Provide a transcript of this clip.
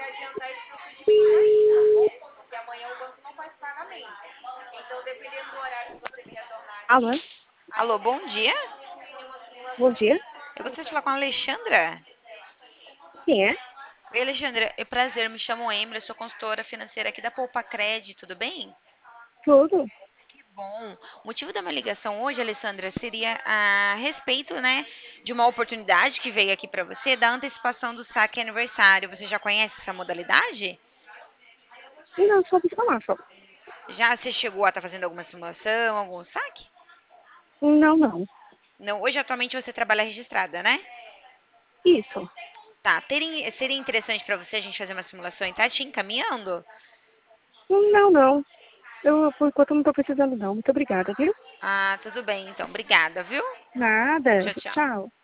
Alô, Alô, bom dia. bom dia. Eu gostaria de falar com a Alexandra. Quem é? Oi, Alexandra. É prazer, me chamo Emra, sou consultora financeira aqui da Poupa Cred, tudo bem? Tudo? Que bom. O motivo da minha ligação hoje, Alessandra, seria a respeito, né, de uma oportunidade que veio aqui para você da antecipação do saque aniversário. Você já conhece essa modalidade? Não, só ouvi falar, só. Já você chegou a estar fazendo alguma simulação, algum saque? Não, não. Não, hoje atualmente você trabalha registrada, né? Isso. Tá, seria interessante para você a gente fazer uma simulação e tá te encaminhando? Não, não. Eu, por enquanto, não tô precisando, não. Muito obrigada, viu? Ah, tudo bem, então. Obrigada, viu? Nada. Tchau, tchau. Tchau.